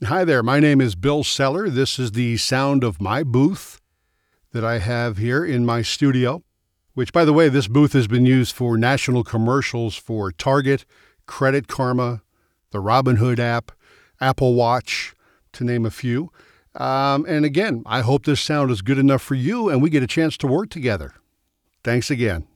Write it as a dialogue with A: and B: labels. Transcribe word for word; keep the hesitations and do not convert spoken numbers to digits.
A: Hi there, my name is Bill Seller. This is the sound of my booth that I have here in my studio, which, by the way, this booth has been used for national commercials for Target, Credit Karma, the Robinhood app, Apple Watch, to name a few. Um, and again, I hope this sound is good enough for you and we get a chance to work together. Thanks again.